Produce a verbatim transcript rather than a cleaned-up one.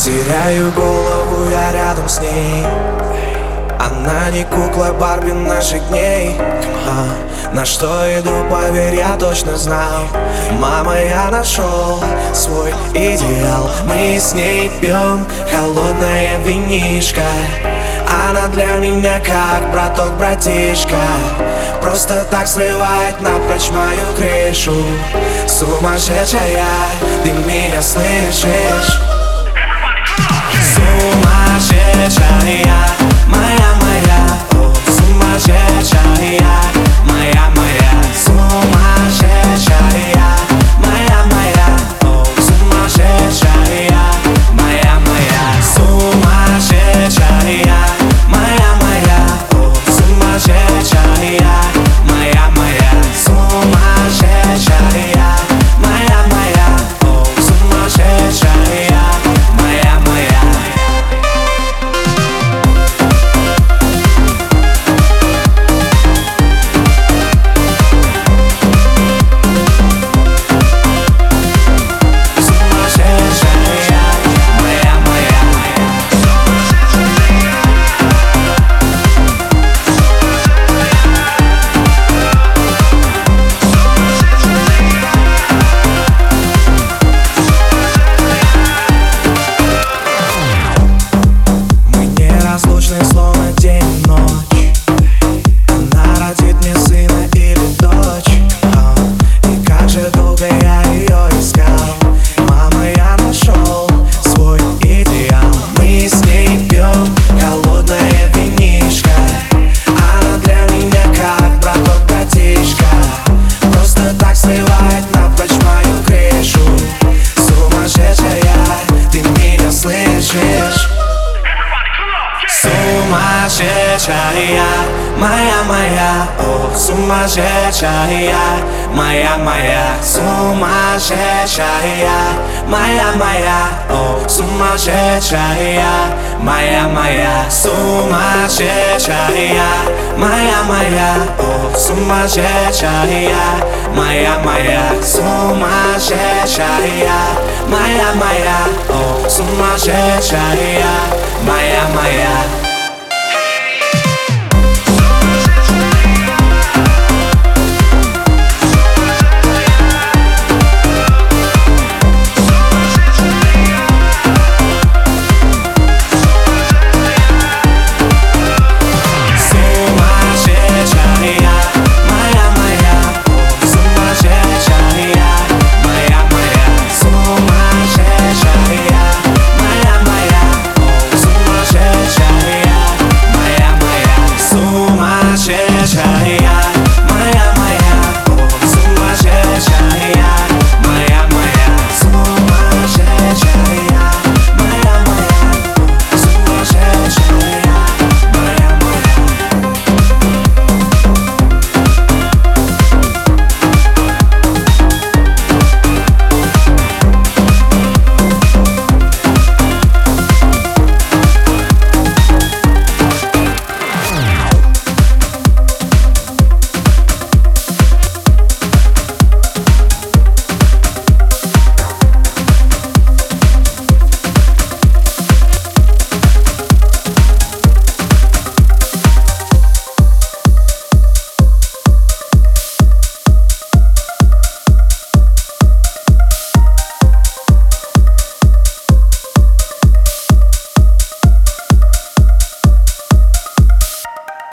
Теряю голову я рядом с ней. Она не кукла Барби наших дней. а, На что иду, поверь, я точно знал. Мама, я нашел свой идеал. Мы с ней пьем холодное винишко. Она для меня как браток, братишка. Просто так сливает напрочь мою крышу. Сумасшедшая, ты меня слышишь? Сумасшедшая, моя, моя, о, сумасшедшая, моя, моя, сумасшедшая, моя, моя, о, сумасшедшая, моя, моя, сумасшедшая, моя, моя, о, сумасшедшая, моя, моя, сумасшедшая, моя, моя, о, сумасшедшая, моя, моя. Словно день и ночь. Она родит мне сына или дочь. а, И как же долго я ее искал. Мама, я нашел свой идеал. Мы с ней пьем холодное винишко. Она для меня как браток, братишка. Просто так сливает напрочь мою крышу. Сумасшедшая, ты меня слышишь? Сумасшедшая, моя, моя, о, сумасшедшая, моя, моя, сумасшедшая, моя, моя, о, сумасшедшая, моя, моя, сумасшедшая, моя, моя, о, сумасшедшая, моя, моя, сумасшедшая, моя, моя, о, сумасшедшая, моя, моя.